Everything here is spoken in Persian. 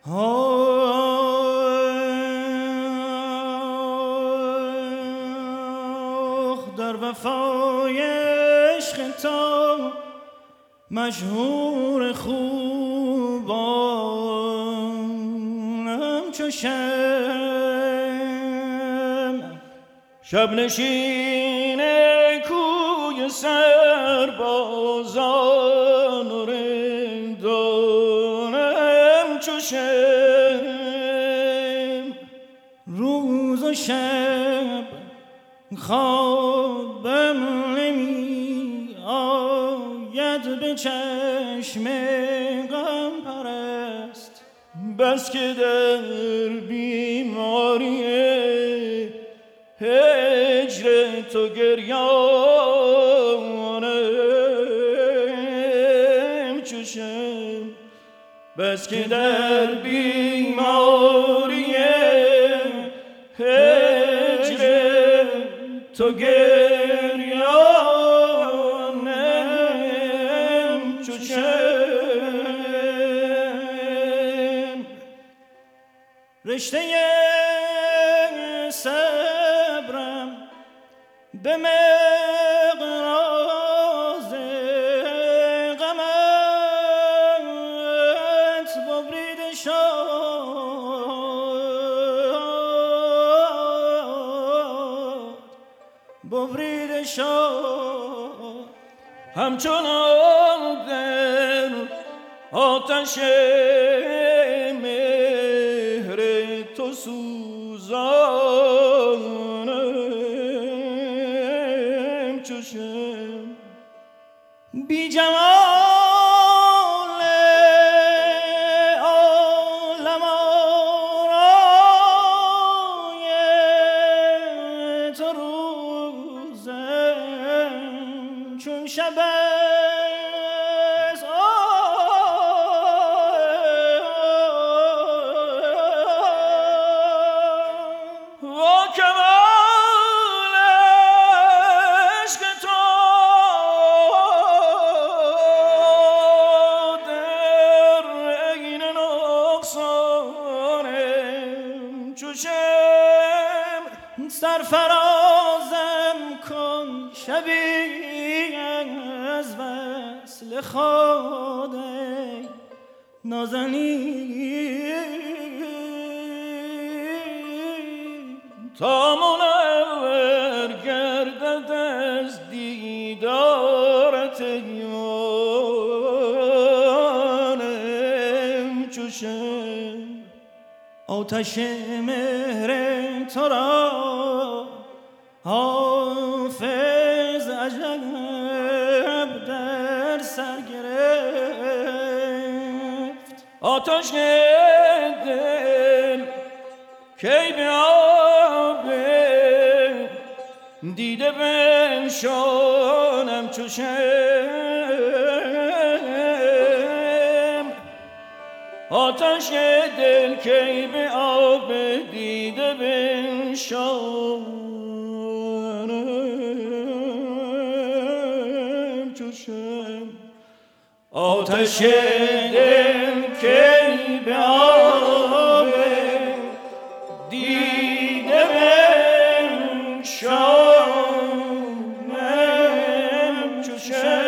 در وفای عشق تو مشهور خوبانم چو شب نشین کوی سربازان و رندانم چو روز و شب خوابم نمی آید به چشم غم پرست، بس که در بیماری هجر تو گریانم چوشم، بس که در بیماری هجر تو گریانم چوشم. رشته صبرم به مقراض غمت ببریده شد، همچنان در آتش مهر تو سوزانم چوشم. بی جمال عالم آرای تو روزم چون شب سرفرازم کن شبی از وصل خود نازنین، تا منور گردد از دیدارت یارم چوشم. آتش مهر تو را حافظ عجب در سر گرفت، آتش دل کی به آب دیده بنشانم چوشم، آتش دل کی به آب دیده بنشانم چوشم، آتش دل کی به آب دیده بنشانم چوشم.